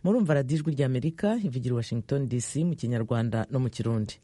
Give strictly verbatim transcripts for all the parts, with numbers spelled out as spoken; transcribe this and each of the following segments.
murumva radiyo ijwi ry'Amerika ivugira Washington D C mu kinyarwanda no mu kirundi.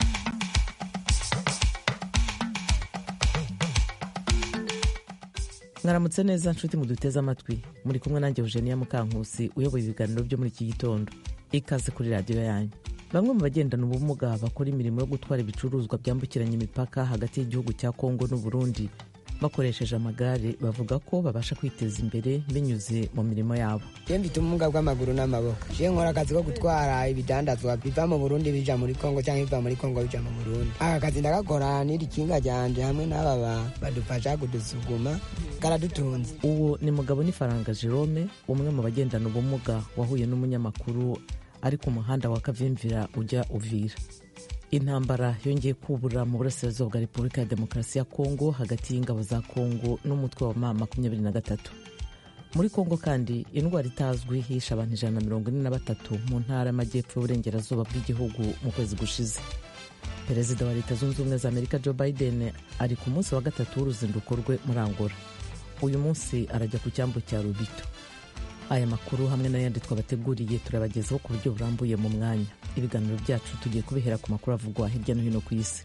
mwaramutse neza nshuti muduteze amatwi, muri kumwe nanjye Eugenia Mukankusi uyoboye ibiganiro byo muri iki gitondo. Ikaze kuri radiyo yanyu. Bamwe mu bagendana ubumuga bakora imirimo yo gutwara ibicuruzwa byambukiranya imipaka hagati y'igihugu cya Kongo n'u Burundi bakoresheje amagare bavuga ko babasha kwiteza imbere binyuze mu mirimo yabo. Je mfite ubumuga bw'amaguru n'amaboko. Je nkora akazi ko gutwara ibidandazwa biva mu Burundi bija muri Kongo cyangwa biva muri Kongo bija mu Burundi. Aka kazi ndagakora n'iri kinga ryanje hamwe n'aba badufasha kudusuguma karadutunze. Uwo ni mugabo ni Faranga Jerome, umwe mu bagendana ubumuga wahuye n'umunyamakuru ari ku muhanda wa Kavimvira ujya Uvira. Intambara yongeye kubura mu burasirazuba bwa Repubulika ya Demokarasi ya Kongo hagati y'ingabo za Kongo n'umutwe wa M makumyabiri na gatatu. Muri Kongo kandi indwara itazwi hisha abantu ijana na mirongo ine na batatu mu ntara y'amajyepfo y'uburengerazuba bw'igihugu mu kwezi gushize. Perezida wa Leta Zunze Ubumwe za Amerika Joe Biden ari ku munsi wa gatatu w'uruzinduko rwe muri Angola. Uyu munsi arajya ku cyambu cya Lubito. Aya makuru hamwe n'ayandi twabateguriye turabagezaho ku buryo burambuye mu mwanya. Ibiganiro byacu tugiye kubihera ku makuru avugwa hirya no hino ku isi.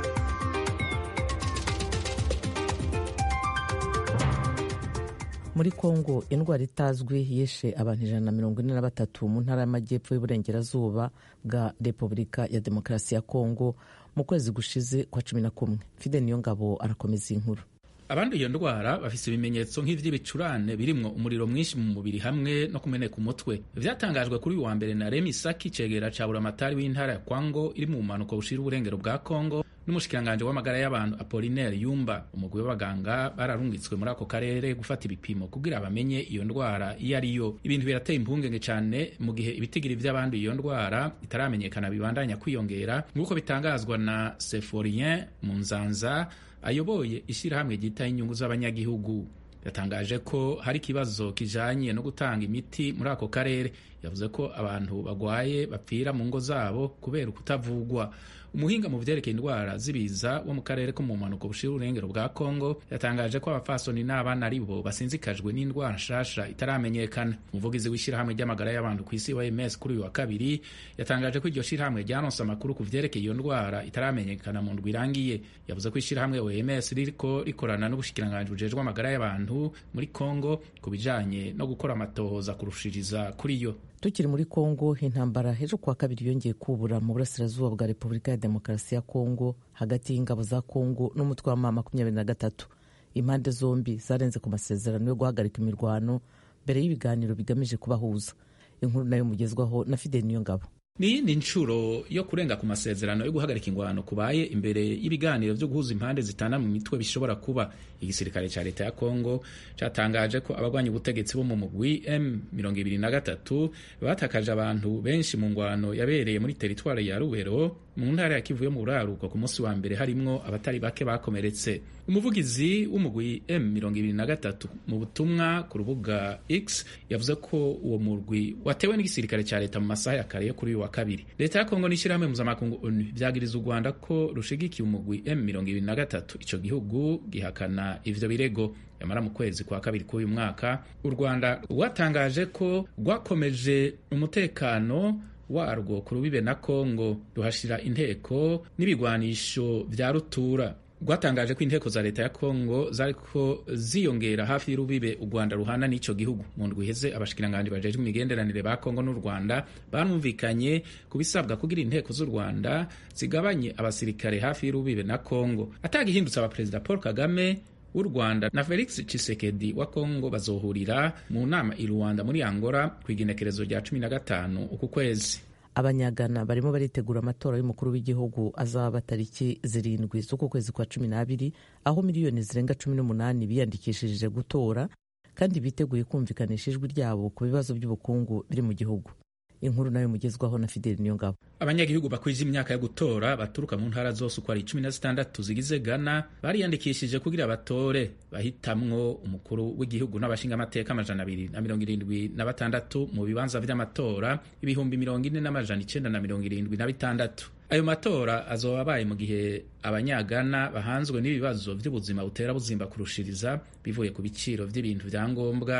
Muri Kongo indwara itazwi yishe abantu ijana na mirongo ine na batatu mu ntara y'amajyepfo y'uburengerazuba bwa Repubulika ya Demokarasi ya Kongo mu kwezi gushize kwa cumi na kumwe. Fide Niyongabo arakomeza inkuru. Abanduye iyo ndwara bafise ibimenyetso nk'ivy'ibicurane birimwo umuriro mwinshi mu mubiri hamwe no kumeneka umutwe. Vyatangajwe kuri uyu wa mbere na Remy Saki, cegera ca buramatari w'intara ya Kwango iri mu manuko bushira uburengero bwa Kongo, n'umushikiranganje w'amagara y'abantu Apollinaire Yumba. Umugwi w'abaganga bararungitswe muri ako karere gufata ibipimo kugira bamenye iyo ndwara iyo ariyo. Ibintu birateye impungenge cane mu gihe ibitigiri vy'abanduye iyo ndwara itaramenyekana bibandanya kwiyongera, nk'uko bitangazwa na Seforien Munzanza ayoboye ishirahamwe ryitaye inyungu z'abanyagihugu. Yatangaje ko hari ikibazo kijanye no gutanga imiti muri ako karere. Yavuze ko abantu bagwaye bapfira mu ngo zabo kubera ukutavugwa. Umuhinga mu vyerekeye indwara zibiza wo mu karere ko mu manuko bushira urengero bwa Kongo yatangaje ko abafasoni n'abana aribo basinzikajwe n'indwara nshasha itaramenyekana. Umuvugizi w'ishirahamwe ry'amagara y'abantu ku isi O M S kuri uyu wa kabiri yatangaje ko iryo shirahamwe ryaronse amakuru ku vyerekeye iyo ndwara itaramenyekana mu ndwi irangiye. Yavuze ko ishirahamwe O M S ririko rikorana n'ubushikiranganje bujejwe amagara y'abantu muri Kongo ku bijanye no gukora amatohoza kurushiriza kuri yo. Tukiri muri Kongo, intambara hejo kwa kabiri yongeye kubura mu burasirazuba bwa Repubulika ya Demokarasi ya Kongo hagati y'ingabo za Kongo n'umutwe wa M makumyabiri na gatatu. Impande zombi zarenze ku masezerano yo guhagarika imirwano mbere y'ibiganiro bigamije kubahuza. Inkuru nayo mugezwaho na Fide Niyongabo. Ni ni ncuro yo kurenga ku masezerano yo guhagarika ingwano kubaye imbere y'ibiganiro byo guhuza impande zitana mu mitwe bishobora kuba. Igisirikare ca leta ya Kongo catangaje ko abagwanya ubutegetsi bo mu mugwi M mirongo ibiri na gatatu batakaje abantu benshi mu ngwano yabereye muri teritware ya Rubero mu ntara ya Kivu yo mu buraruko ku munsi wa mbere, harimwo abatari bake bakomeretse. Umuvugizi w'umugwi M mirongo ibiri na gatatu mu butumwa ku rubuga X yavuze ko uwo mugwi watewe n'igisirikare ca leta mu masaha ya kare yo kuri wa kabiri. Leta ya Kongo n'ishirahamwe mpuzamakungu O N U vyagiriza u Rwanda ko rushigikiye umugwi M mirongo ibiri na gatatu. Ico gihugu gihakana ivyo birego. Yamara mu kwezi kwa kabiri k'uyu mwaka u Rwanda rwatangaje ko rwakomeje umutekano warwo ku rubibe na Kongo ruhashira inteko n'ibigwanisho vya rutura. Rwatangaje ko inteko za leta ya Kongo zariko ziyongera hafi y'urubibe u Rwanda ruhana n'ico gihugu. Mu ndwi iheze abashikiranganje bajejwe imigenderanire ba Kongo n'u Rwanda barumvikanye kubisabwa kugira inteko z'u Rwanda zigabanye abasirikare hafi y'urubibe na Kongo. Atagihindutse aba Perezida Paul Kagame w'u Rwanda na Felix Tshisekedi wa Kongo bazohurira mu nama i Rwanda muri Angola ku igenekerezo rya cumi na gatanu uku kwezi. Abanyagana barimo baritegura amatora y'umukuru w'igihugu azaba tariki zirindwi z'uku kwezi kwa cumi n'abiri, aho miliyoni zirenga cumi n'umunani biyandikishije gutora kandi biteguye kumvikanisha ijwi ryabo ku bibazo by'ubukungu biri mu gihugu. Inkuru nayo mugezwaho na Fidel Niyongabo. Abanyagihugu bakwije imyaka yo gutora baturuka mu ntara zose uko ari cumi na zitandatu zigize Ghana bariyandikishije kugira abatore bahitamwo umukuru w'igihugu n'abashinga amateka amajana abiri na mirongo irindwi na batandatu mu bibanza vy'amatora ibihumbi mirongo ine n'amajana icenda na mirongo irindwi na bitandatu. Ayo matora azoba abaye mu gihe abanyagana bahanzwe n'ibibazo vy'ubuzima butera buzimba kurushiriza bivuye ku biciro vy'ibintu vya ngombwa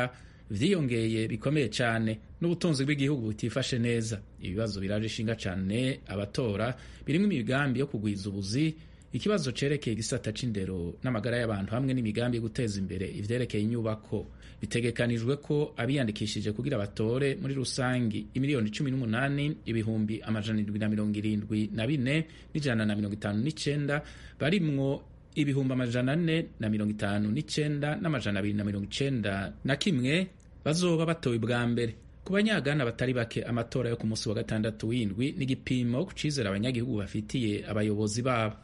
vyiyongeye bikomeye cyane n'ubutunzi bw'igihugu butifashe neza. Ibibazo biraje ishinga cyane abatora birimo imigambi yo kugwiza ubuzi, ikibazo cerekeye igisata c'indero n'amagara y'abantu hamwe n'imigambi yo guteza imbere ivyerekeye inyubako. Bitegekanijwe ko abiyandikishije kugira batore muri rusangi imiliyoni cumi n'umunani ibihumbi amajana indwi na mirongo irindwi na bine n'ijana na mirongo itanu n'icenda barimwo ibihumbi amajana ane na mirongo itanu n'icenda n'amajana abiri na mirongo icenda na kimwe bazoba batowe bwa mbere. Ku banyagana batari bake, amatora yo ku munsi wa gatandatu w'indwi n'igipimo ku cizera abanyagihugu bafitiye abayobozi babo.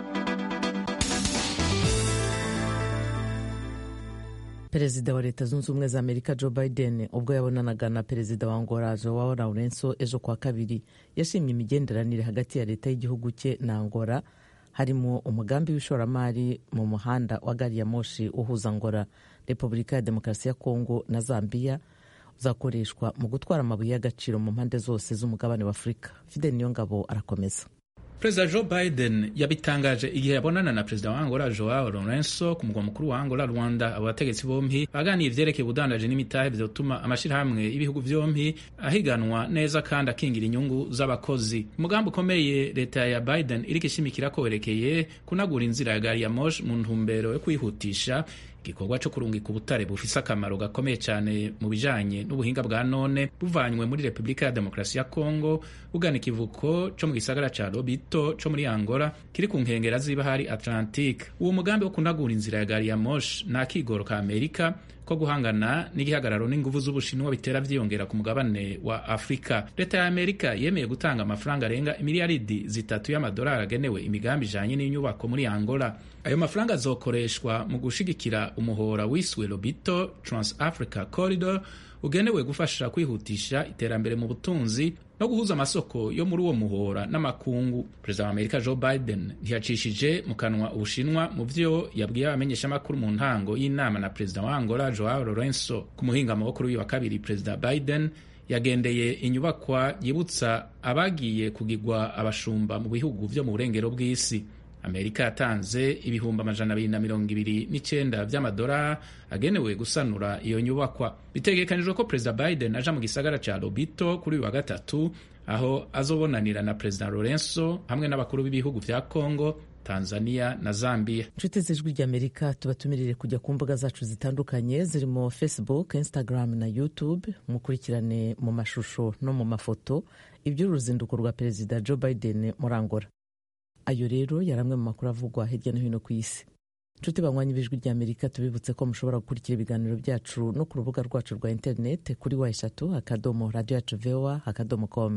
Perezida wa Leta Zunze Ubumwe za Amerika Joe Biden ubwo yabonanaga na perezida wa Angola Joao Lourenço ejo kwa kabiri yashimye imigenderanire hagati ya leta y'igihugu cye na Angola, harimo umugambi w'ishoramari mu muhanda wa gari ya moshi uhuza Angola, Repubulika ya Demokarasi ya Kongo na Zambia, uzakoreshwa mu gutwara amabuye y'agaciro mu mpande zose z'umugabane wa Afurika. Fidel Niyongabo arakomeza. Perezida Joe Biden yabitangaje igihe yabonana na perezida wa Angola Joao Lourenço ku mugwa mukuru wa Angola Rwanda. Abo bategetsi bompi baganiye ivyerekeye ubudandaji n'imitahe vyotuma amashirahamwe y'ibihugu vyompi ahiganwa neza kandi akingira inyungu z'abakozi. Umugambi ukomeye leta ya Biden iriko ishimikira ko werekeye kunagura inzira ya gari ya moshi mu ntumbero yo kwihutisha igikorwa cyo kurungika ubutare bufise akamaro gakomeye cyane mu bijanye n'ubuhinga bwa none buvanywe muri Repubulika ya Demokarasi ya Kongo bugana ikivuko cyo mu gisagara ca Lobito cyo muri Angola kiri ku nkengera z'ibahari Atlantique. Uwo mugambi wo kunagura inzira ya gari ya moshi nta kigoro ka Amerika ko guhangana n'igihagararo n'inguvu z'Ubushinwa bitera vyiyongera ku mugabane wa Afrika. Leta ya Amerika yemeye gutanga amafaranga arenga imiliyaridi zitatu y'amadolari agenewe imigambi ijanye n'inyubako muri Angola. Ayo mafaranga azokoreshwa mu gushigikira umuhora wiswe Lobito Trans-Africa Corridor ugenewe gufasha kwihutisha iterambere mu butunzi no guhuza amasoko yo muri uwo muhora n'amakungu. Perezida wa Amerika Joe Biden ntiyacishije mu kanwa Ubushinwa mu vyo yabwiye abamenyesha makuru mu ntango y'inama na perezida wa Angola Joao Lourenço. Ku muhingamo wo kuri uyu wa kabiri, Perezida Biden yagendeye inyubakwa yibutsa abagiye kugirwa abashumba mu bihugu vyo mu burengero bw'isi. Amerika yatanze ibihumbi amajana abiri na mirongo ibiri n'icenda vy'amadolari agenewe gusanura iyo nyubakwa. Bitegekanijwe ko Perezida Biden aja mu gisagara ca Lobito kuri uyu wa gatatu, aho azobonanira na Perezida Lourenço hamwe n'abakuru b'ibihugu vya Kongo, Tanzania na Zambia. Nshuti z'Ijwi ry'Amerika, tubatumirire kujya ku mbuga zacu zitandukanye zirimo Facebook, Instagram na YouTube, mukurikirane mu mashusho no mu mafoto iby'uruzinduko rwa Perezida Joe Biden muri Angola. Ayo rero yari amwe mu makuru avugwa hirya no hino ku isi. Nshuti banywanyi b'Ijwi ry'Amerika, tubibutse ko mushobora gukurikira ibiganiro byacu no ku rubuga rwacu rwa internet kuri wa eshatu akadomo radio yacu voa akadomo com.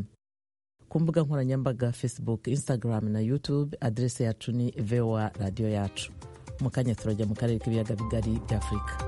Ku mbuga nkoranyambaga Facebook, Instagram na YouTube adrese yacu ni voa radio yacu. Mu kanya turajya mu karere k'ibiyaga bigari bya Afurika.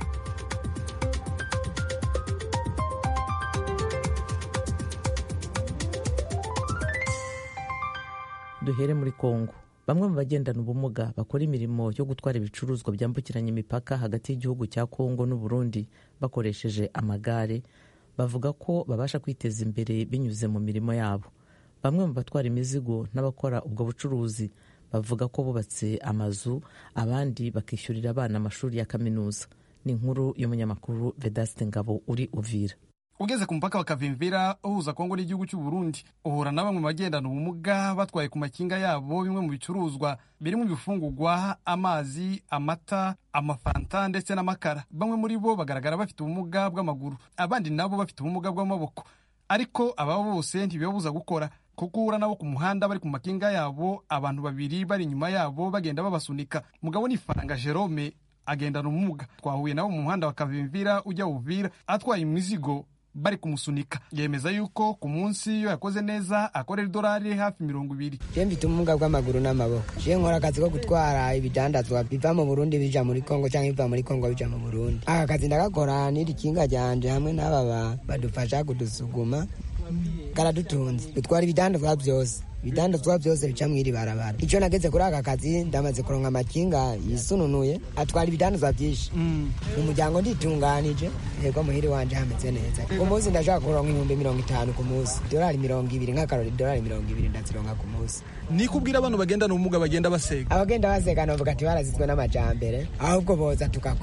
Duhere muri Kongo. Bamwe mu bagendana ubumuga bakora imirimo yo gutwara ibicuruzwa byambukiranya imipaka hagati y'igihugu cya Kongo n'u Burundi bakoresheje amagare bavuga ko babasha kwiteza imbere binyuze mu mirimo yabo. Bamwe mu batwara imizigo n'abakora ubwo bucuruzi bavuga ko bubatse amazu, abandi bakishyurira abana amashuri ya kaminuza. Ni inkuru y'umunyamakuru Vedaste Ngabo uri Uvira. Ugeze ku mpaka wa Kavimvira uhuza Kongo n'igihugu cy'u Burundi, uhura na bamwe mu bagendana ubumuga batwaye ku makinga yabo bimwe mu bicuruzwa birimo ibifungurwa, amazi, amata, amafanta ndetse n'amakara. Bamwe muri bo bagaragara bafite ubumuga bw'amaguru, abandi nabo bafite ubumuga bw'amaboko. Ariko aba bose ntibibabuza gukora, kuko uhura nabo ku muhanda bari ku makinga yabo, abantu babiri bari inyuma yabo bagenda babasunika. Mugabo ni Faranga Jerome agendana ubumuga. Twahuye nabo mu muhanda wa Kavimvira ujya Uvira atwaye imizigo bari kumusunika. Yemeza yuko ku munsi iyo yakoze neza akorera dolari hafi mirongo ibiri. Je mfite ubumuga bw'amaguru n'amaboko. Je nkora akazi ko gutwara ibidandazwa biva mu Burundi bija muri Kongo cyangwa biva muri Kongo bija mu Burundi. Aka kazi ndagakora n'iri kinga ryanje hamwe n'ababa badufasha kudusuguma karadutunze. Dutwara ibidandazwa byose. Ibidandazwa byose bica mwiri barabara. Icyo nageze kuri aka kazi ndamaze kuronka amakinga yisununuye atwara ibidandazwa byinshi. Mm. Umuryango nditunganije, yego muhiri wanje hameze neza. Ku munsi ndashaka kuronka ibihumbi mirongo itanu ku munsi. Dolari mirongo ibiri nk'akarori dolari mirongo ibiri ndazironka ku munsi. Nikubwira abantu bagenda n'ubumuga bagenda basega. Abagenda basega navuga ati barazizwe n'amajambere, ahubwo boza tukakora.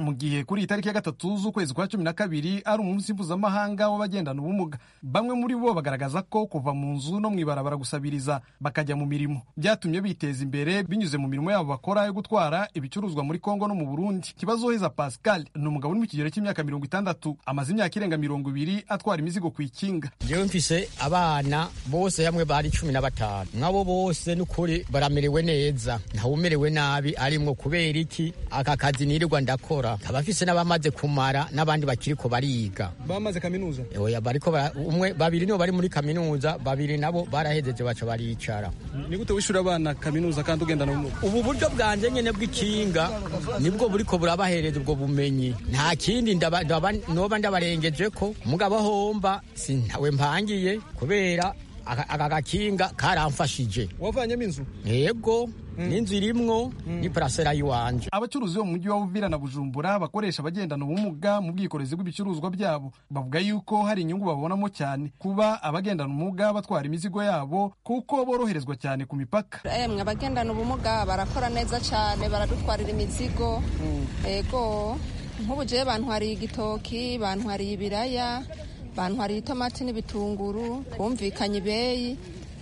mu gihe kuri iyi tariki ya gatatu z'ukwezi kwa cumi na kabiri ari umunsi mpuzamahanga w'abagendana ubumuga. Bamwe muri bo bagaragaza ko kuva mu nzu no mw'ibarabara gusabiriza bakajya mu mirimo byatumye biteza imbere binyuze mu mirimo yabo bakora yo gutwara ibicuruzwa muri Kongo no mu Burundi. Kibazoheza Pascal ni umugabo uri mu kigero cy'imyaka mirongo itandatu, amaze imyaka irenga mirongo ibiri atwara imizigo ku ikinga. Jewe mfise abana bose hamwe bari cumi na batanu, nk'abo bose n'ukuri baramerewe neza, ntawumerewe nabi arimwo. Kubera iki? Aka kazi nirirwa ndakora, abafise n'abamaze kumara n'abandi bakiriko bariga. Bamaze kaminuza? Oya, bariko umwe babiri nibo bari muri kaminuza, babiri nabo barahejeje baca baricara. Ni gute wishura abana kaminuza kandi ugendana ubumuga? Ubu buryo bwanje nyene bw'ikinga nibwo buriko burabahereza ubwo bumenyi, nta kindi ndaba noba ndabarengeje ko mugabo homba sintawe mpangiye kubera aka gakinga karamfashije. Wavanyemo inzu? Yego, mm. n'inzu irimwo mm. ni parasera yiwanje. Abacuruzi bo mu mujyi wa Uvira na Bujumbura bakoresha abagendana ubumuga mu bwikorezi bw'ibicuruzwa byabo bavuga yuko hari inyungu babonamo cyane kuba abagendana ubumuga batwara imizigo yabo kuko boroherezwa cyane ku mipaka. Emwe abagendana ubumuga barakora neza cyane, baradutwarira imizigo. Yego, mm. nk'ubu je bantwariye igitoki, bantwariye ibiraya, bantwariye itomati n'ibitunguru, bumvikanye ibeyi,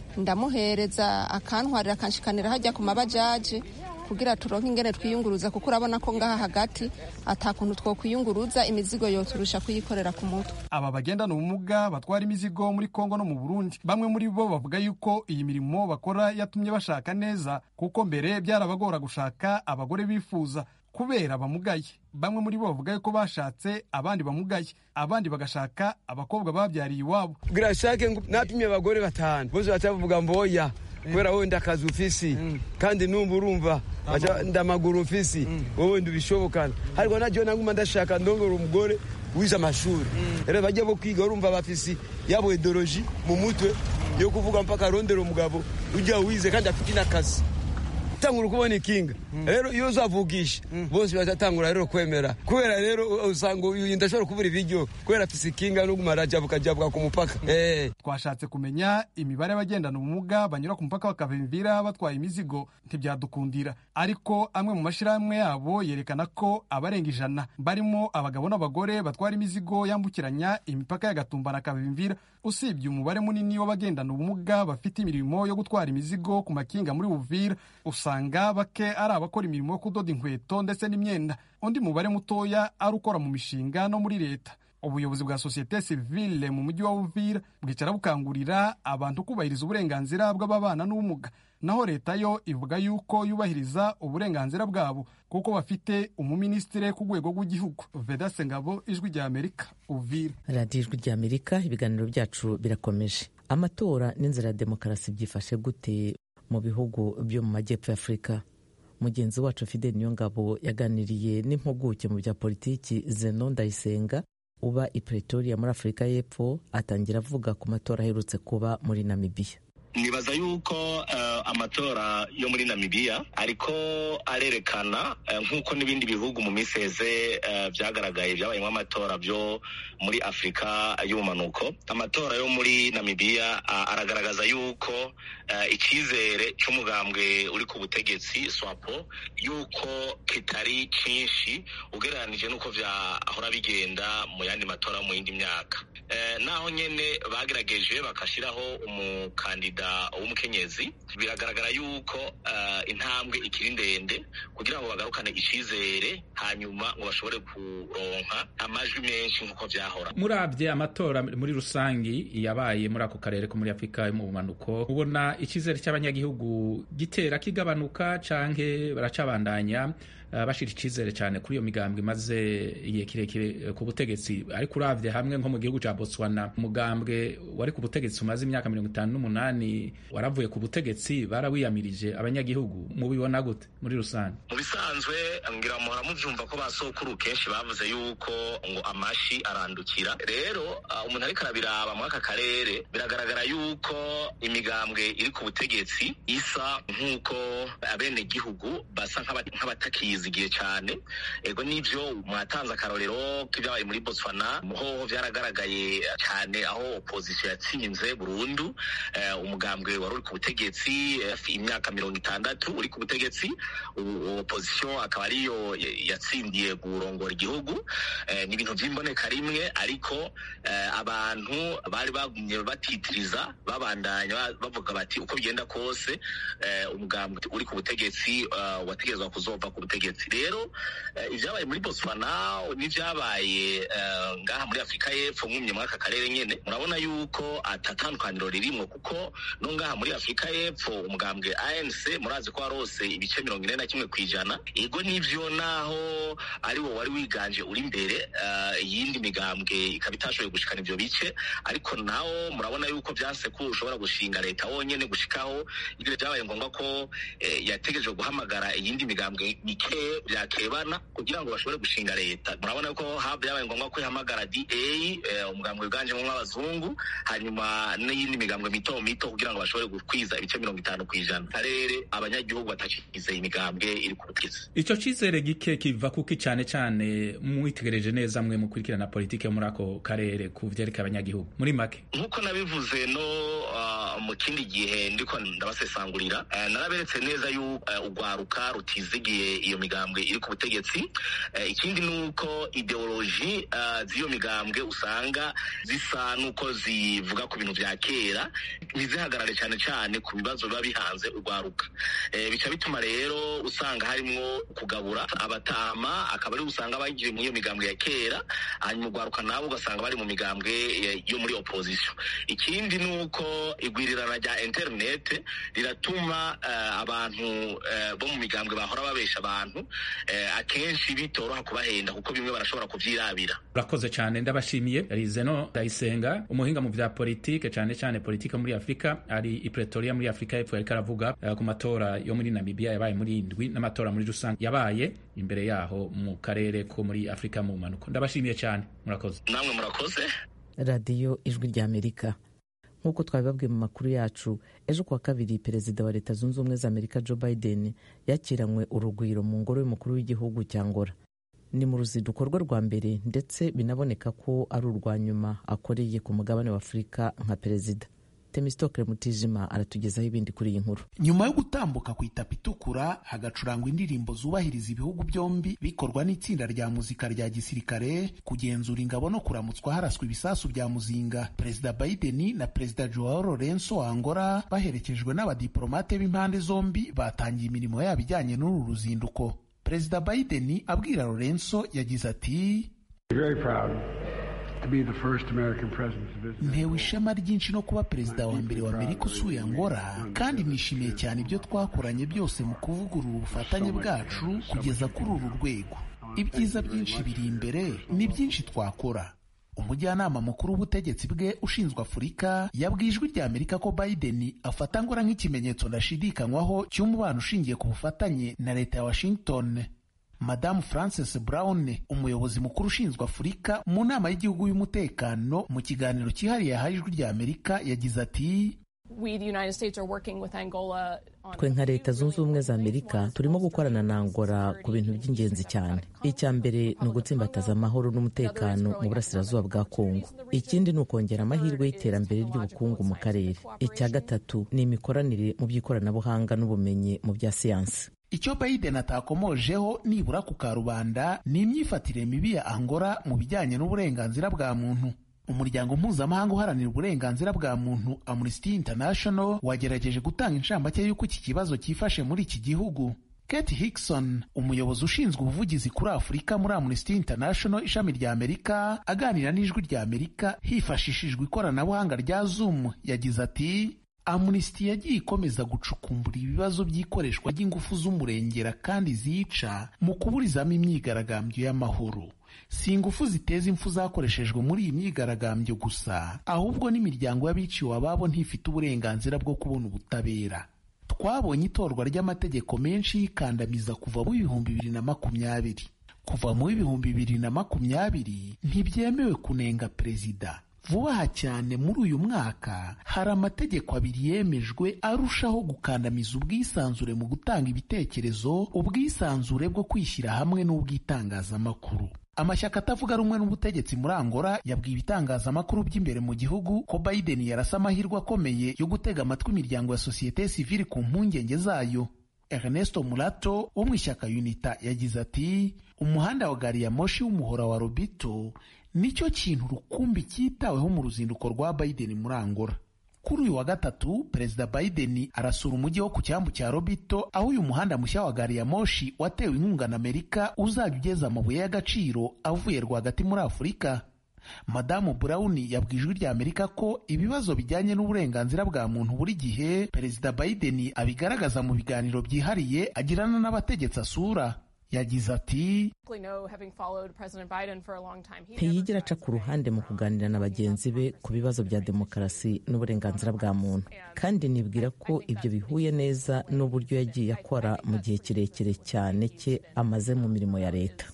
ndamuhereza akantwarira akanshikanira hajya ku mabajaji kugira turonke ingene twiyunguruza, kuko urabona ko ngaha hagati atakuntu two kwiyunguruza, imizigo yoturusha kuyikorera ku mutwe. Aba bagendana ubumuga batwara imizigo muri Kongo no mu Burundi, bamwe muri bo bavuga yuko iyi mirimo bakora yatumye bashaka neza, kuko mbere byarabagora gushaka abagore bifuza kubera bamugaye. Bamwe muri bo bavuga yuko bashatse abandi bamugaye, abandi bagashaka abakobwa babyariye iwabo. Kugira shake napimye abagore batanu, bose batavuga mboya kubera wowe ndakazi ufisi mm. kandi numva urumva ndamaguru ufisi mm. wowe ndubishobokana, ariko najyo nanguma ndashaka ndongora umugore wiza amashuri mm. rero bajye bo kwiga urumva bafisi yabo ideology mu mutwe yo kuvuga mpaka rondero umugabo ujya wize kandi afite nakazi tangura kubona ikinga rero iyo uzavugisha bose bazatangura rero kwemera, kubera rero usanga uyu ndashobora kubura ibiryo kubera afise ikinga no gumara jabuka jabuka ku mupaka. Eh, twashatse kumenya imibare y'abagendana ubumuga banyura ku mupaka bakavimvira batwaye imizigo ntibyadukundira, ariko amwe mu mashirahamwe yabo yerekana ko abarenga ijana barimo abagabo n'abagore batwara imizigo yambukiranya imipaka ya Gatumba na Kavimvira. Usibye umubare munini w'abagendana ubumuga bafite imirimo yo gutwara imizigo ku makinga muri Uvira, usanga bake ari abakora imirimo yo kudoda inkweto ndetse n'imyenda, undi mubare mutoya ari ukora mu mishinga no muri leta. Ubuyobozi bwa societe civile mu mujyi wa Uvira bwicara bukangurira abantu kubahiriza uburenganzira bw'ababana n'ubumuga, naho leta yo ivuga yuko yubahiriza uburenganzira bwabo kuko bafite umuministire ku rwego rw'igihugu. Vedaste Ngabo, Ijwi rya Amerika, Uvira. Radio Ijwi rya Amerika, ibiganiro byacu birakomeje. Amatora n'inzira ya demokarasi byifashe gute mu bihugu byo mu majyepfo ya Afurika? Mugenzi wacu Fidel Niyongabo yaganiriye n'impuguke mu bya politiki Zeno Ndayisenga uba i Pretoria muri Afurika y'Epfo, atangira avuga ku matora aherutse kuba muri Namibia. Nibaza yuko uh, amatora yo muri Namibia ariko arerekana uh, nk'uko n'ibindi bihugu mu miseze uh, byagaragaye byabayemo amatora byo muri Afrika y'ubumanuko. Amatora yo muri Namibia uh, aragaragaza yuko uh, icyizere cy'umugambwe uri ku butegetsi SWAPO yuko kitari cyinshi ugereranije nuko vyahora bigenda mu yandi matora mu yindi myaka. Uh, naho nyene bagerageje bakashiraho umukandida w'umukenyezi, biragaragara yuko uh, intambwe ikiri ndende kugira ngo bagarukane icizere hanyuma ngo bashobore kuronka amajwi menshi nk'uko vyahora. Muravye amatora muri rusangi yabaye muri ako karere ko muri Afrika yo mu bumanuko, ubona icizere cy'abanyagihugu gitera kigabanuka canke baracabandanya Uh, bashira icizere cyane kuri iyo migambwe imaze igihe kirekire uh, ku butegetsi? Ariko uravye hamwe nko mu gihugu ca Botswana, umugambwe wari ku butegetsi umaze imyaka mirongo itanu n'umunani waravuye ku butegetsi, barawiyamirije abanyagihugu. Mubibona gute muri rusange? Mu bisanzwe ngira muhora muvyumva ko basokuru kenshi bavuze yuko ngo amashi arandukira. Rero uh, umuntu ariko arabiraba mu aka karere biragaragara yuko imigambwe iri ku butegetsi isa nk'uko abene gihugu basa nk'abatakiza turizigiye cyane. Ego nivyo mwatanze akarorero k'ibyabaye muri Botswana, muhoho vyaragaragaye cyane aho opposition yatsinze burundu. Uh, umugambwe wari uri ku butegetsi uh, imyaka mirongo itandatu uri ku butegetsi, opposition akaba ariyo yatsindiye kurongora igihugu. Uh, ni ibintu vy'imboneka rimwe, ariko uh, abantu bari bagumye batitiriza babandanya bavuga bati uko bigenda kose uh, umugambwe uri ku butegetsi uh, wategezwa kuzova ku butegetsi. Rero uh, ivyabaye muri Botswana n'ivyabaye uh, ngaha muri Afrika y'Epfo mwumye mwaka karere nyene, murabona yuko atatandukaniro ririmo, kuko no ngaha muri Afrika y'Epfo umugambwe A N C murazi ko warose ibice mirongo ine na kimwe kwijana. Ego nivyo naho ari wo wari wiganje uri imbere, iyindi uh, migambwe ikabitashoboye gushikana ivyo bice, ariko naho murabona yuko vyanse ko ushobora gushinga leta wonyene gushikaho ibyo byabaye ngombwa ko eh, yategereje guhamagara iyindi migambwe mike byakebana kugira ngo bashobore gushinga leta. Murabona ko byabaye ngombwa ko ihamagara D A eh, umugambwe wiganje mu abazungu, hanyuma n'iyindi migambwe mito mito kugira ngo bashobore gukwiza ibice mirongo itanu kwijana. Karere abanyagihugu batakize imigambwe iri ku butegetsi. Ico cizere gike kiva kuki cyane cyane mwitegereje neza mwe mukurikirana politike muri ako karere ku vyereka abanyagihugu muri make? Nkuko nabivuze no uh, mu kindi gihe ndiko ndabasesangurira, uh, naraberetse neza yu uh, ugwaruka rutizigiye iyo migambwe iri ku butegetsi. Uh, ikindi nuko ideology uh, z'iyo migambwe usanga zisa nuko zivuga ku bintu vya kera, ntizihagarare cyane cyane ku bibazo biba bihanze ugwaruka. Uh, bica bituma rero usanga harimo kugabura abatama, akaba ari usanga bagiye mu iyo migambwe ya kera, hanyuma ugwaruka nabo ugasanga bari mu migambwe yo muri opposition. Ikindi nuko igwirirana rya internet riratuma uh, abantu uh, bo mu migambwe bahora babesha abantu uh, akenshi bitoroha kubahenda kuko bimwe barashobora kuvyirabira. Urakoze cyane, ndabashimiye. Rizeno Ndayisenga, umuhinga mu vya politike cyane cyane politike muri Afrika, ari i Pretoria muri Afrika y'Epfo, yariko aravuga uh, ku matora yo muri Namibia yabaye muri indwi n'amatora muri rusange yabaye imbere yaho mu karere ko muri Afrika mu manuko. Ndabashimiye cyane, murakoze. Namwe murakoze. Radiyo Ijwi ry'Amerika. Nk'uko twabibabwiye mu makuru yacu, ejo kuwa kabiri perezida wa Leta Zunze Ubumwe za Amerika Joe Biden yakiranywe urugwiro mu ngoro y'umukuru w'igihugu cya Angola. Ni mu ruzinduko rwe rwa mbere ndetse binaboneka ko ari urwa nyuma akoreye ku mugabane wa Afurika nka perezida. Temistokle Mutijima aratugezaho ibindi kuri iyi nkuru. Nyuma yo gutambuka ku itapi itukura hagacurangwa indirimbo zubahiriza ibihugu byombi bikorwa n'itsinda rya muzika rya gisirikare, kugenzura ingabo no kuramutswa haraswa ibisasu bya muzinga, Perezida Biden na Perezida Joao Lourenço wa Angola baherekejwe n'abadiplomate b'impande zombi batangiye imirimo yabo ijyanye n'uru ruzinduko. Perezida Biden abwira Lourenço yagize ati, ntewe ishema ryinshi no kuba perezida wa mbere wa Amerika usuye Angola, kandi nishimiye cyane ibyo twakoranye byose mu kuvugurura ubufatanye bwacu kugeza kuri uru rwego. Ibyiza byinshi biri imbere, ni byinshi twakora. Umujyanama mukuru w'ubutegetsi bwe ushinzwe Afurika yabwiye Ijwi ry'Amerika ko Biden afata Angola nk'ikimenyetso ndashidikanywaho cy'umubano ushingiye ku bufatanye na leta ya Washington. Madamu Frances Brown, umuyobozi mukuru ushinzwe Afurika mu nama y'igihugu y'umutekano, mu kiganiro cyihariye yahaye Ijwi ry'Amerika yagize ati, twe nka Leta Zunze Ubumwe za Amerika turimo gukorana na Angola ku bintu by'ingenzi cyane. Icya mbere ni ugutsimbataza amahoro n'umutekano mu burasirazuba bwa Kongo. Ikindi ni ukongera amahirwe y'iterambere ry'ubukungu mu karere. Icya gatatu ni imikoranire mu by'ikoranabuhanga n'ubumenyi mu bya siyansi. Icyo Biden atakomojeho nibura ku karubanda ni imyifatire mibi ya Angola mu bijyanye n'uburenganzira bwa muntu. Umuryango mpuzamahanga uharanira uburenganzira bwa muntu Amnesty International wagerageje gutanga inshamake y'uko iki kibazo cyifashe muri iki gihugu. Kate Hickson, umuyobozi ushinzwe ubuvugizi kuri Afurika muri Amnesty International ishami rya Amerika, aganira n'Ijwi rya Amerika hifashishijwe ikoranabuhanga rya Zoom, yagize ati, Amnesty yagiye ikomeza gucukumbura ibibazo by'ikoreshwa ry'ingufu z'umurengera kandi zica mu kuburizamo imyigaragambyo y'amahoro. Si ingufu ziteza impfu zakoreshejwe muri iyi myigaragambyo gusa, ahubwo n'imiryango y'abiciwe ababo ntifite uburenganzira bwo kubona ubutabera. Twabonye itorwa ry'amategeko menshi y'ikandamiza kuva mu bihumbi bibiri na makumyabiri. Kuva mu bihumbi bibiri na makumyabiri ntibyemewe kunenga perezida. vuba aha cyane muri uyu mwaka hari amategeko abiri yemejwe arushaho gukandamiza ubwisanzure mu gutanga ibitekerezo, ubwisanzure bwo kwishyira hamwe n'ubw'itangazamakuru. Amashyaka atavuga rumwe n'ubutegetsi muri Angola yabwiye ibitangazamakuru by'imbere mu gihugu ko Biden yarasa amahirwe akomeye yo gutega amatwi imiryango ya sosiyete sivile ku mpungenge zayo. Ernesto Mulato wo mu ishyaka UNITA yagize ati umuhanda wa gari ya moshi w'umuhora wa Lobito nicyo kintu rukumbi cyitaweho mu ruzinduko rwa Biden muri Angola. Kuri uyu wa gatatu Perezida Biden arasura umujyi wo ku cyambu cya Lobito, aho uyu muhanda mushya wa gari ya moshi watewe inkunga na Amerika uzajya ugeza amabuye y'agaciro avuye rwagati muri Afurika. Madamu Brown yabwiye ijwi rya Amerika ko ibibazo bijyanye n'uburenganzira bwa muntu buri gihe Perezida Biden abigaragaza mu biganiro byihariye agirana n'abategetsi asura. Yagize ati ntiyigera aca ku ruhande mu kuganira na bagenzi be ku bibazo bya demokarasi n'uburenganzira bwa muntu, kandi nibwira ko ibyo bihuye neza n'uburyo yagiye akora mu gihe kirekire cyane cye amaze mu mirimo ya leta.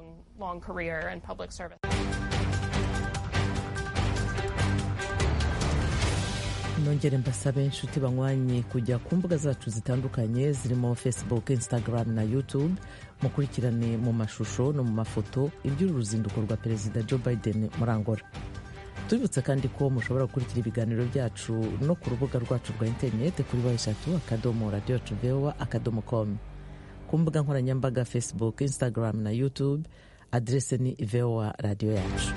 Nongere mbasabe inshuti banywanye kujya ku mbuga zacu zitandukanye zirimo Facebook, Instagram na YouTube, mukurikirane mu mashusho no mu mafoto iby'uru ruzinduko rwa Perezida Joe Biden muri Angola. Tubibutse kandi ko mushobora gukurikira ibiganiro byacu no ku rubuga rwacu rwa interineti kuri wayishatu akadomo radio yacu voa akadomo com. Ku mbuga nkoranyambaga Facebook, Instagram na YouTube adrese ni voa radio yacu.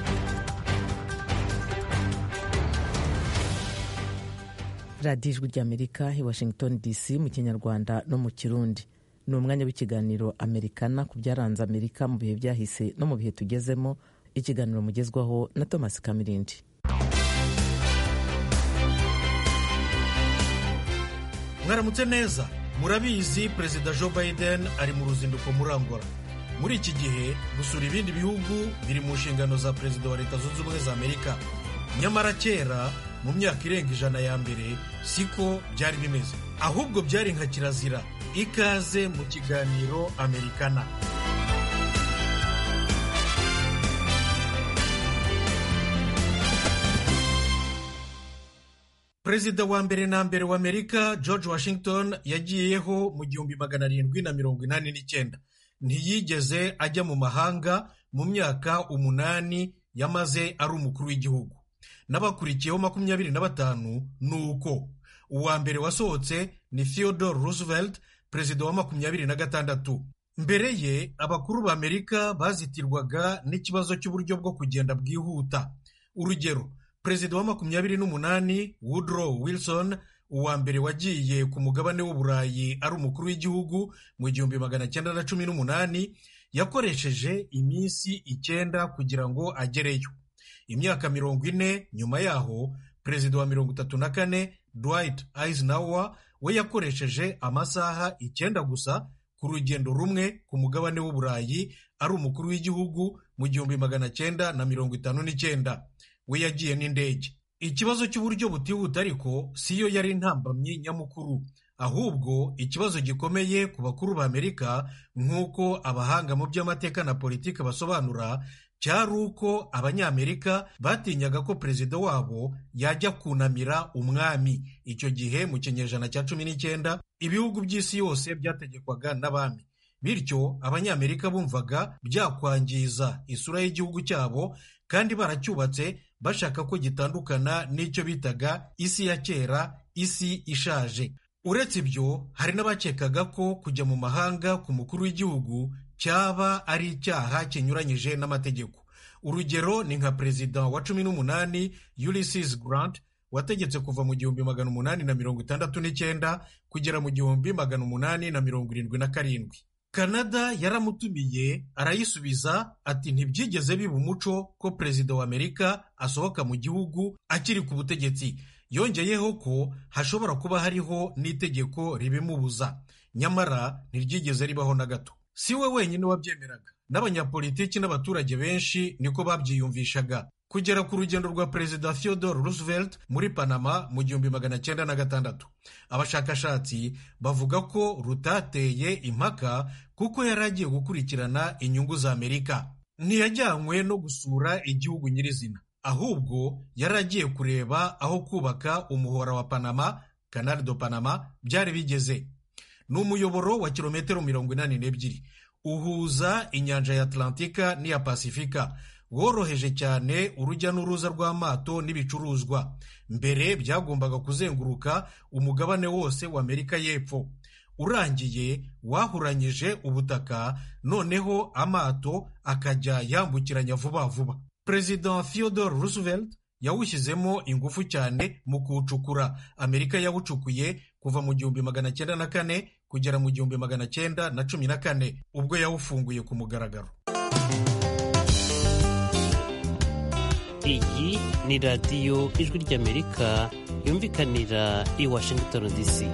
radiyo ijwi ry'Amerika i Washington D C mu Kinyarwanda no mu Kirundi. Ni umwanya w'ikiganiro Amerikana ku byaranze Amerika mu bihe byahise no mu bihe tugezemo, ikiganiro mugezwaho na Thomas Kamirindi. Mwaramutse neza. Murabizi Perezida Joe Biden ari mu ruzinduko muri Angola. Muri iki gihe gusura ibindi bihugu biri mu nshingano za Perezida wa Leta Zunze Ubumwe za Amerika. Nyamara kera mu myaka irenga ijana ya mbere siko byari bimeze, ahubwo byari nka kirazira. Ikaze mu kiganiro Amerikana. Perezida wa mbere na mbere wa Amerika George Washington yagiyeho mu gihumbi magana arindwi na mirongo inani n'icyenda. Ntiyigeze ajya mu mahanga mu myaka umunani yamaze ari umukuru w'igihugu. N'abakurikiyeho makumyabiri na batanu nuko uwa mbere wasohotse ni Theodore Roosevelt, perezida wa makumyabiri na gatandatu. Mbere ye abakuru ba Amerika bazitirwaga n'ikibazo cy'uburyo bwo kugenda bwihuta. Urugero, perezida wa makumyabiri n'umunani Woodrow Wilson, uwa mbere wagiye ku mugabane w'Uburayi ari umukuru w'igihugu mu gihumbi magana cyenda na cumi n'umunani, yakoresheje iminsi icyenda kugira ngo agereyo. Imyaka mirongo ine nyuma yaho, perezida wa mirongo itatu na kane Dwight Eisenhower we yakoresheje amasaha icyenda gusa ku rugendo rumwe ku mugabane w'Uburayi ari umukuru w'igihugu mu gihumbi magana cyenda na mirongo itanu n'icyenda. We yagiye n'indege. Ikibazo cy'uburyo butihuta ariko siyo yari intambamyi nyamukuru, ahubwo ikibazo gikomeye ku bakuru ba Amerika nk'uko abahanga mu by'amateka na politiki basobanura, cyari uko abanyamerika batinyaga ko perezida wabo yajya kunamira umwami. Icyo gihe mu kinyejana cya cumi n'icyenda ibihugu by'isi yose byategekwaga n'abami, bityo abanyamerika bumvaga byakwangiza isura y'igihugu cyabo, kandi baracyubatse bashaka ko gitandukana n'icyo bitaga isi ya kera, isi ishaje. Uretse ibyo, hari n'abakekaga ko kujya mu mahanga ku mukuru w'igihugu cyaba ari icyaha kinyuranyije n'amategeko. Urugero ni nka perezida wa cumi n'umunani Ulysses Grant wategetse kuva mu gihumbi magana umunani na mirongo itandatu n'icyenda kugera mu gihumbi magana umunani na mirongo irindwi na karindwi. Canada yaramutumiye arayisubiza ati ntibyigeze biba umuco ko perezida wa Amerika asohoka mu gihugu akiri ku butegetsi. Yongeyeho ko hashobora kuba hariho n'itegeko ribimubuza, nyamara ntiryigeze ribaho na gato. Si we wenyine wabyemeraga, n'abanyapolitiki n'abaturage benshi niko babyiyumvishaga. Kugera ku rugendo rwa perezida Theodore Roosevelt muri Panama mu gihumbi magana cyenda na gatandatu, abashakashatsi bavuga ko rutateye impaka kuko yari agiye gukurikirana inyungu za Amerika. Ntiyajyanywe no gusura igihugu nyirizina, ahubwo yari agiye kureba aho kubaka umuhora wa Panama, Canal de Panama, byari bigeze. Ni umuyoboro wa kilometero mirongo inani n'ebyiri uhuza inyanja ya Atlantika n'iya Pasifika, woroheje cyane urujya n'uruza rw'amato n'ibicuruzwa. Mbere byagombaga kuzenguruka umugabane wose wa Amerika y'Epfo. Urangiye wahuranyije ubutaka, noneho amato akajya yambukiranya vuba vuba. Perezida Theodore Roosevelt yawushyizemo ingufu cyane mu kuwucukura. Amerika yawucukuye kuva mu gihumbi magana cyenda na kane kugera mu gihumbi magana cyenda na cumi na kane ubwo yawufunguye ku mugaragaro. Iyi ni radiyo Ijwi ry'Amerika yumvikanira i Washington D C.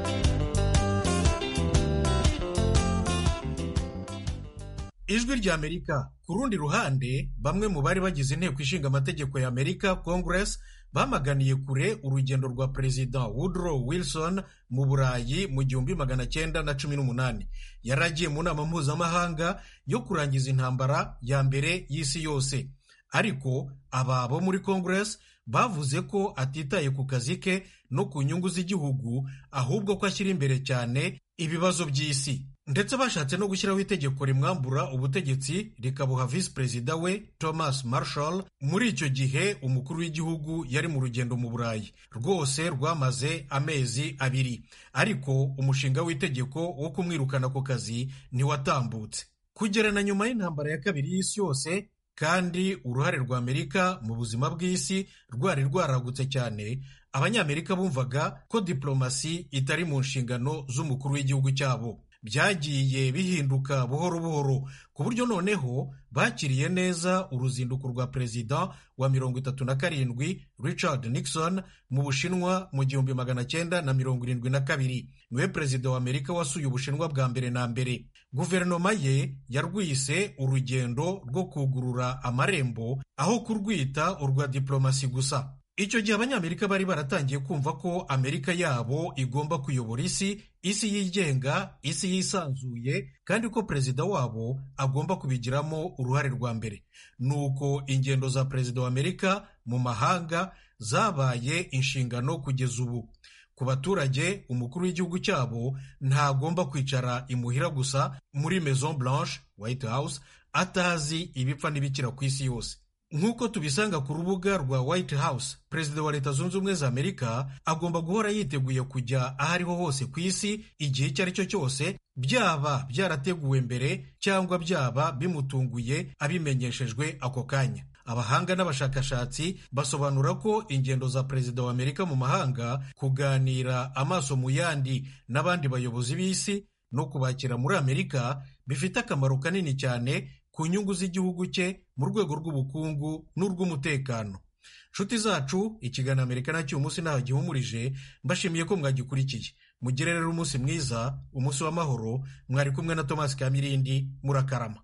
Ijwi ry'Amerika. Ku rundi ruhande, bamwe mu bari bagize inteko ishinga amategeko ya Amerika, Congress, bamaganiye kure urugendo rwa Perezida Woodrow Wilson mu Burayi mu gihumbi magana cyenda na cumi n'umunani. Yari agiye mu nama mpuzamahanga yo kurangiza intambara ya mbere y'isi yose. Ariko aba bo muri Congress bavuze ko atitaye ku kazi ke no ku nyungu z'igihugu, ahubwo ko ashyira imbere cyane ibibazo by'isi. Ndetse bashatse no gushyiraho itegeko rimwambura ubutegetsi rikabuha visi perezida we Thomas Marshall. Muri icyo gihe umukuru w'igihugu yari mu rugendo mu Burayi, rwose rwamaze amezi abiri, ariko umushinga w'itegeko wo kumwirukana ku kazi ntiwatambutse. Kugera na nyuma y'intambara ya kabiri y'isi yose kandi uruhare rwa Amerika mu buzima bw'isi rwari rwaragutse cyane, abanyamerika bumvaga ko diplomasi itari mu nshingano z'umukuru w'igihugu cyabo. Byagiye bihinduka buhoro buhoro ku buryo noneho bakiriye neza uruzinduko rwa perezida wa mirongo itatu na karindwi Richard Nixon mu Bushinwa mu gihumbi magana cyenda na mirongo irindwi na kabiri. Niwe perezida wa Amerika wasuye Ubushinwa bwa mbere na mbere. Guverinoma ye yarwise urugendo rwo kugurura amarembo aho kurwita urwa diplomasi gusa. Icyo gihe abanyamerika bari baratangiye kumva ko Amerika yabo igomba kuyobora isi, isi yigenga, isi yisanzuye, kandi ko perezida wabo agomba kubigiramo uruhare rwa mbere. Nuko ingendo za perezida wa Amerika mu mahanga zabaye inshingano kugeza ubu. Ku baturage, umukuru w'igihugu cyabo ntagomba kwicara imuhira gusa muri Maison Blanche, White House, atazi ibipfa n'ibikira ku isi yose. Nk'uko tubisanga ku rubuga rwa White House, perezida wa Leta Zunze Ubumwe za Amerika agomba guhora yiteguye kujya aho ariho hose ku isi igihe icyo ari cyo cyose, byaba byarateguwe mbere cyangwa byaba bimutunguye abimenyeshejwe ako kanya. Abahanga n'abashakashatsi basobanura ko ingendo za perezida wa Amerika mu mahanga, kuganira amaso mu yandi n'abandi bayobozi b'isi no kubakira muri Amerika bifite akamaro kanini cyane ku nyungu z'igihugu cye mu rwego rw'ubukungu n'urw'umutekano. Nshuti zacu, ikiganiro Amerika nacyo umunsi ntaho gihumurije. Mbashimiye ko mwagikurikiye. Mugire rero umunsi mwiza, umunsi w'amahoro. Mwari kumwe na Thomas Kamirindi. Murakarama.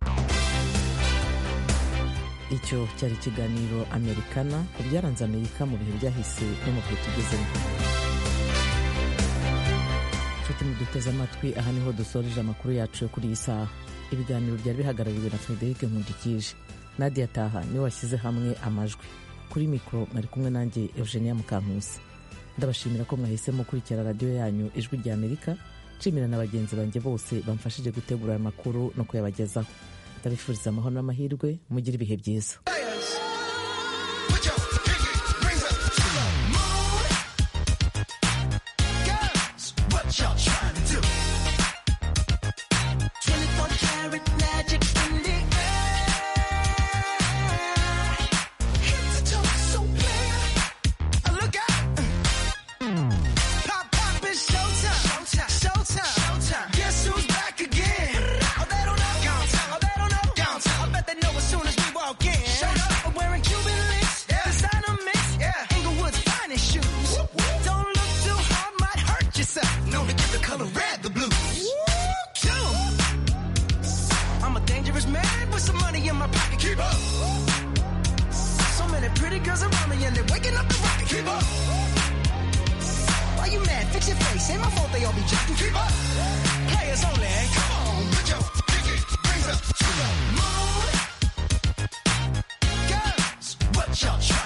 Icyo cyari ikiganiro Amerikana ku byaranze Amerika mu bihe byahise no mu bihe tugezemo. Nshuti muduteze amatwi, aha niho dusoreje amakuru yacu yo kuri iyi saha. Ibiganiro byari bihagarariwe na Frederic Nkundikije. Nadia Taha niwe washyize hamwe amajwi. Kuri mikoro mwari kumwe nanjye Eugenia Mukankusi. Ndabashimira ko mwahisemo kurikira radiyo yanyu Ijwi ry'Amerika. Nshimira na bagenzi banjye bose bamfashije gutegura aya makuru no kuyabagezaho. Ndabifuriza amahoro n'amahirwe, mugire ibihe byiza. Church.